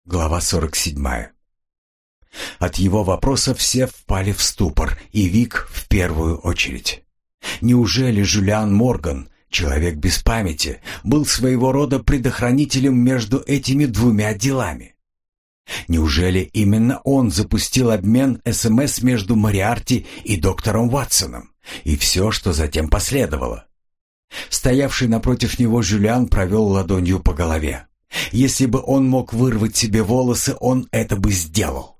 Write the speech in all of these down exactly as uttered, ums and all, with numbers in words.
Глава сорок седьмая. От его вопроса все впали в ступор, и Вик в первую очередь. Неужели Жюлиан Морган, человек без памяти, был своего рода предохранителем между этими двумя делами? Неужели именно он запустил обмен СМС между Мориарти и доктором Ватсоном, и все, что затем последовало? Стоявший напротив него Жюлиан провел ладонью по голове. Если бы он мог вырвать себе волосы, он это бы сделал.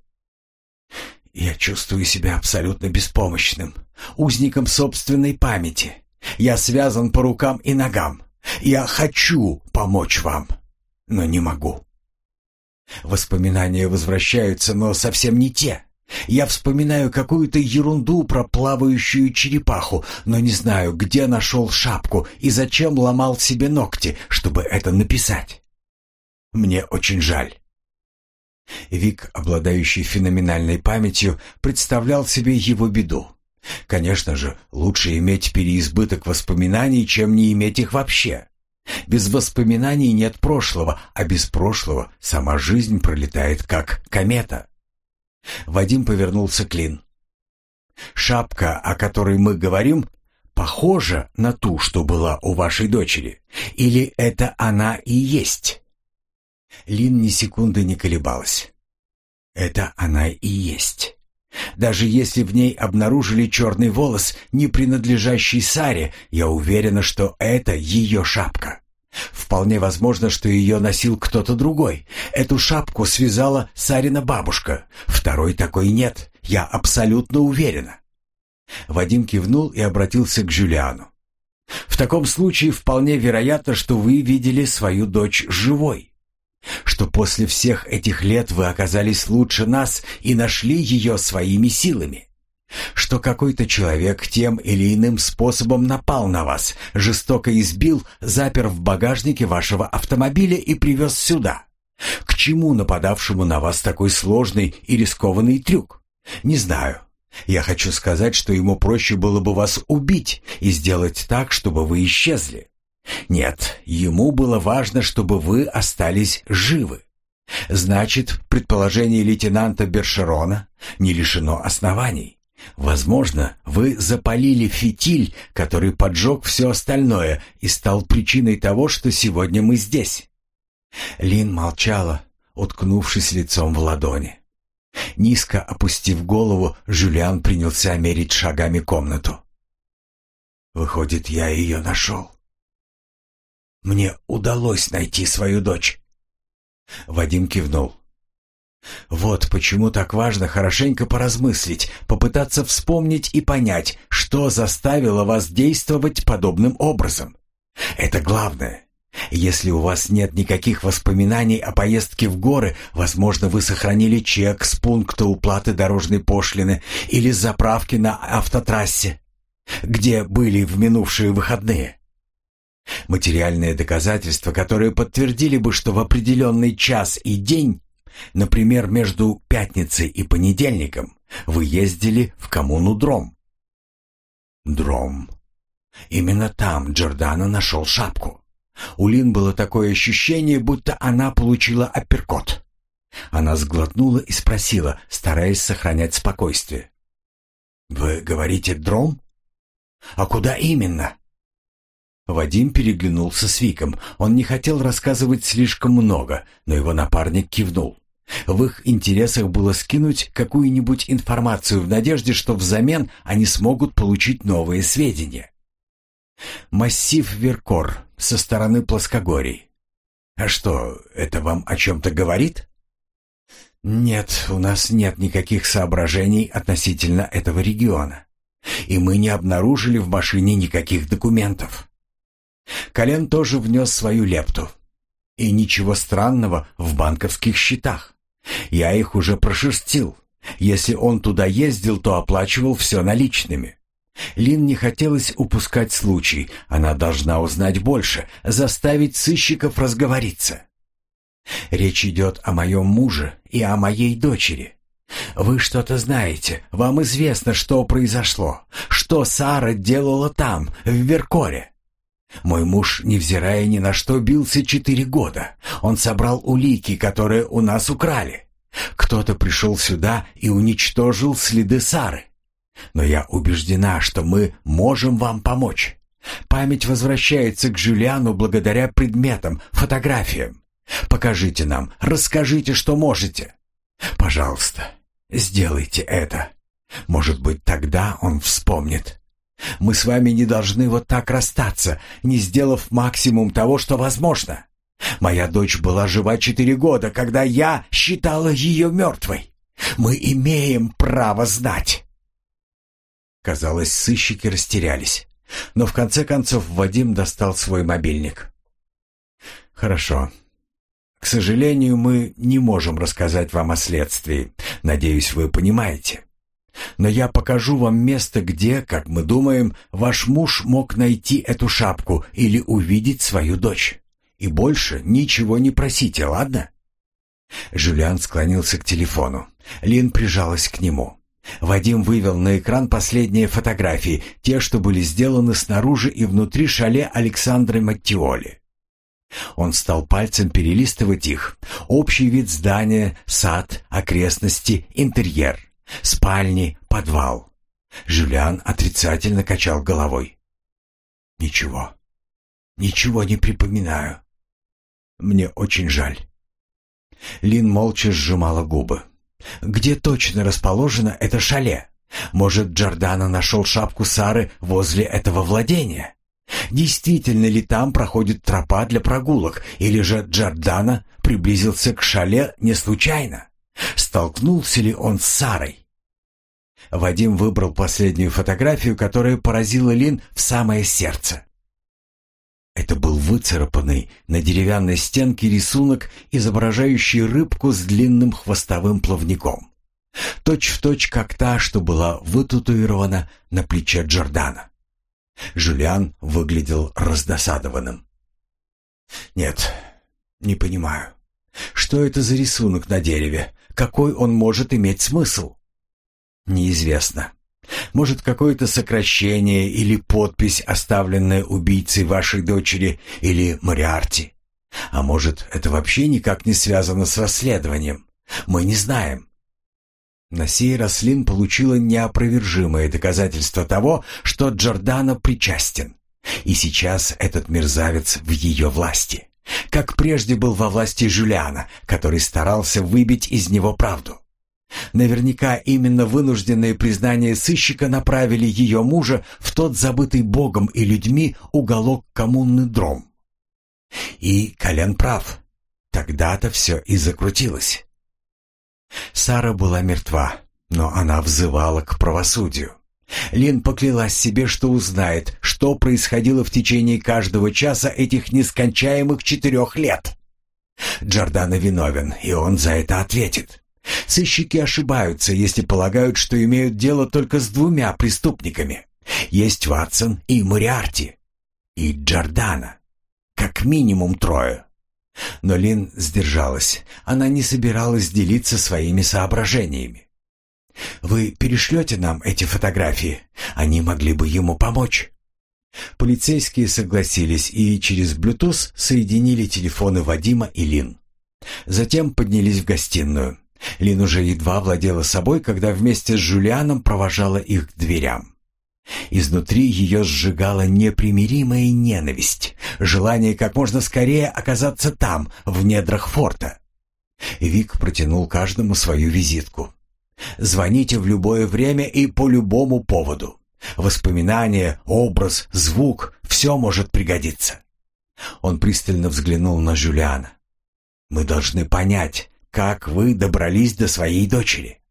«Я чувствую себя абсолютно беспомощным, узником собственной памяти. Я связан по рукам и ногам. Я хочу помочь вам, но не могу. Воспоминания возвращаются, но совсем не те. Я вспоминаю какую-то ерунду про плавающую черепаху, но не знаю, где нашел шапку и зачем ломал себе ногти, чтобы это написать. Мне очень жаль». Вик, обладающий феноменальной памятью, представлял себе его беду. Конечно же, лучше иметь переизбыток воспоминаний, чем не иметь их вообще. Без воспоминаний нет прошлого, а без прошлого сама жизнь пролетает как комета. Вадим повернулся к Лин. «Шапка, о которой мы говорим, похожа на ту, что была у вашей дочери? Или это она и есть?» Лин ни секунды не колебалась. «Это она и есть. Даже если в ней обнаружили черный волос, не принадлежащий Саре, я уверена, что это ее шапка. Вполне возможно, что ее носил кто-то другой. Эту шапку связала Сарина бабушка. Второй такой нет, я абсолютно уверена». Вадим кивнул и обратился к Жюлиану. «В таком случае вполне вероятно, что вы видели свою дочь живой. Что после всех этих лет вы оказались лучше нас и нашли ее своими силами. Что какой-то человек тем или иным способом напал на вас, жестоко избил, запер в багажнике вашего автомобиля и привез сюда. К чему нападавшему на вас такой сложный и рискованный трюк? Не знаю. Я хочу сказать, что ему проще было бы вас убить и сделать так, чтобы вы исчезли. Нет, ему было важно, чтобы вы остались живы. Значит, предположение лейтенанта Бершерона не лишено оснований. Возможно, вы запалили фитиль, который поджег все остальное и стал причиной того, что сегодня мы здесь». Лин молчала, уткнувшись лицом в ладони. Низко опустив голову, Жюлиан принялся мерить шагами комнату. «Выходит, я ее нашел. Мне удалось найти свою дочь». Вадим кивнул. «Вот почему так важно хорошенько поразмыслить, попытаться вспомнить и понять, что заставило вас действовать подобным образом. Это главное. Если у вас нет никаких воспоминаний о поездке в горы, возможно, вы сохранили чек с пункта уплаты дорожной пошлины или с заправки на автотрассе, где были в минувшие выходные. Материальные доказательства, которые подтвердили бы, что в определенный час и день, например, между пятницей и понедельником, вы ездили в коммуну Дром. Дром. Именно там Джордано нашел шапку. У Лин было такое ощущение, будто она получила апперкот. Она сглотнула и спросила, стараясь сохранять спокойствие. «Вы говорите Дром? А куда именно?» Вадим переглянулся с Виком. Он не хотел рассказывать слишком много, но его напарник кивнул. В их интересах было скинуть какую-нибудь информацию в надежде, что взамен они смогут получить новые сведения. «Массив Веркор со стороны плоскогорий. А что, это вам о чем-то говорит?» «Нет, у нас нет никаких соображений относительно этого региона. И мы не обнаружили в машине никаких документов». Колен тоже внес свою лепту. И ничего странного в банковских счетах. Я их уже прошерстил. Если он туда ездил, то оплачивал все наличными. Лин не хотелось упускать случай. Она должна узнать больше, заставить сыщиков разговориться. Речь идет о моем муже и о моей дочери. Вы что-то знаете, вам известно, что произошло, что Сара делала там, в Веркоре. Мой муж, невзирая ни на что, бился четыре года. Он собрал улики, которые у нас украли. Кто-то пришел сюда и уничтожил следы Сары. Но я убеждена, что мы можем вам помочь. Память возвращается к Жюлиану благодаря предметам, фотографиям. Покажите нам, расскажите, что можете. Пожалуйста, сделайте это. Может быть, тогда он вспомнит. Мы с вами не должны вот так расстаться, не сделав максимум того, что возможно. Моя дочь была жива четыре года, когда я считала ее мертвой. Мы имеем право знать. Казалось, сыщики растерялись. Но в конце концов Вадим достал свой мобильник. «Хорошо. К сожалению, мы не можем рассказать вам о следствии. Надеюсь, вы понимаете. Но я покажу вам место, где, как мы думаем, ваш муж мог найти эту шапку или увидеть свою дочь. И больше ничего не просите, ладно?» Жюлиан склонился к телефону. Лин прижалась к нему. Вадим вывел на экран последние фотографии, те, что были сделаны снаружи и внутри шале Александры Маттиоли. Он стал пальцем перелистывать их. Общий вид здания, сад, окрестности, интерьер, спальни, подвал. Жюлиан отрицательно качал головой. «Ничего. Ничего не припоминаю. Мне очень жаль». Лин молча сжимала губы. Где точно расположено это шале? Может, Джордано нашел шапку Сары возле этого владения? Действительно ли там проходит тропа для прогулок, или же Джордано приблизился к шале не случайно? Столкнулся ли он с Сарой? Вадим выбрал последнюю фотографию, которая поразила Лин в самое сердце. Это был выцарапанный на деревянной стенке рисунок, изображающий рыбку с длинным хвостовым плавником. Точь-в-точь, как та, что была вытатуирована на плече Джордано. Жюлиан выглядел раздосадованным. «Нет, не понимаю. Что это за рисунок на дереве? Какой он может иметь смысл?» «Неизвестно. Может, какое-то сокращение или подпись, оставленная убийцей вашей дочери или Мориарти. А может, это вообще никак не связано с расследованием. Мы не знаем». На сей раз Лин получила неопровержимое доказательство того, что Джордано причастен. И сейчас этот мерзавец в ее власти. Как прежде был во власти Жюлиана, который старался выбить из него правду. Наверняка именно вынужденные признания сыщика направили ее мужа в тот забытый Богом и людьми уголок коммуны Дром. И Колен прав. Тогда-то все и закрутилось. Сара была мертва, но она взывала к правосудию. Лин поклялась себе, что узнает, что происходило в течение каждого часа этих нескончаемых четырех лет. Джордано виновен, и он за это ответит. Сыщики ошибаются, если полагают, что имеют дело только с двумя преступниками. Есть Ватсон и Мориарти. И Джордано. Как минимум трое. Но Лин сдержалась. Она не собиралась делиться своими соображениями. «Вы перешлете нам эти фотографии? Они могли бы ему помочь». Полицейские согласились и через Bluetooth соединили телефоны Вадима и Лин. Затем поднялись в гостиную. Лин уже едва владела собой, когда вместе с Жюлианом провожала их к дверям. Изнутри ее сжигала непримиримая ненависть, желание как можно скорее оказаться там, в недрах форта. Вик протянул каждому свою визитку. «Звоните в любое время и по любому поводу. Воспоминания, образ, звук — все может пригодиться». Он пристально взглянул на Жюлиана. «Мы должны понять, как вы добрались до своей дочери.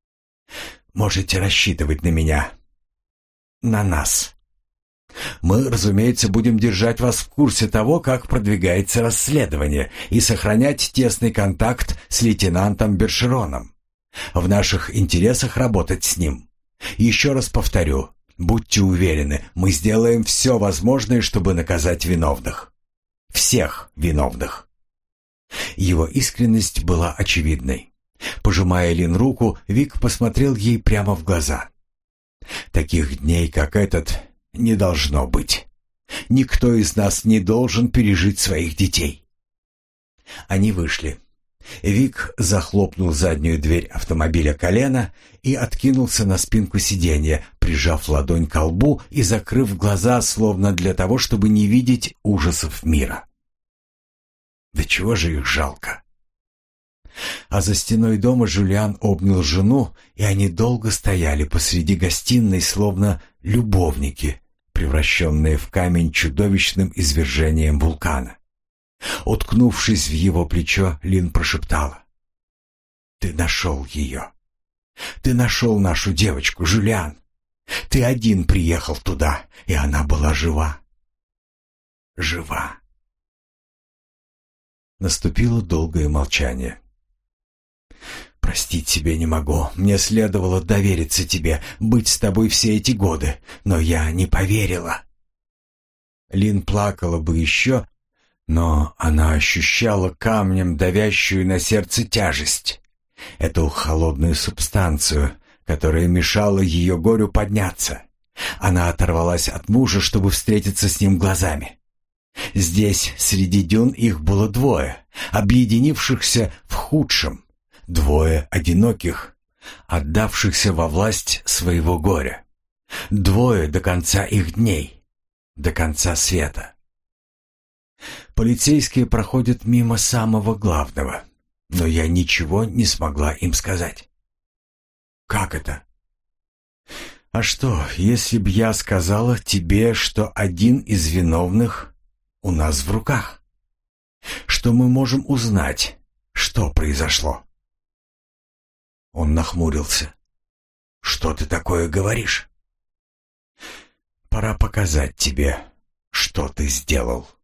Можете рассчитывать на меня. На нас. Мы, разумеется, будем держать вас в курсе того, как продвигается расследование, и сохранять тесный контакт с лейтенантом Бершероном. В наших интересах работать с ним. Еще раз повторю, будьте уверены, мы сделаем все возможное, чтобы наказать виновных. Всех виновных». Его искренность была очевидной. Пожимая Лин руку, Вик посмотрел ей прямо в глаза. «Таких дней, как этот, не должно быть. Никто из нас не должен пережить своих детей». Они вышли. Вик захлопнул заднюю дверь автомобиля колена и откинулся на спинку сиденья, прижав ладонь ко лбу и закрыв глаза, словно для того, чтобы не видеть ужасов мира. Да чего же их жалко? А за стеной дома Жюлиан обнял жену, и они долго стояли посреди гостиной, словно любовники, превращенные в камень чудовищным извержением вулкана. Уткнувшись в его плечо, Лин прошептала: «Ты нашел ее. Ты нашел нашу девочку, Жюлиан. Ты один приехал туда, и она была жива. Жива». Наступило долгое молчание. «Простить себе не могу. Мне следовало довериться тебе, быть с тобой все эти годы, но я не поверила». Лин плакала бы еще, но она ощущала камнем давящую на сердце тяжесть, эту холодную субстанцию, которая мешала ее горю подняться. Она оторвалась от мужа, чтобы встретиться с ним глазами. Здесь, среди дюн, их было двое, объединившихся в худшем, двое одиноких, отдавшихся во власть своего горя, двое до конца их дней, до конца света. Полицейские проходят мимо самого главного, но я ничего не смогла им сказать. «Как это?» «А что, если б я сказала тебе, что один из виновных у нас в руках? Что мы можем узнать, что произошло?» Он нахмурился. «Что ты такое говоришь?» «Пора показать тебе, что ты сделал».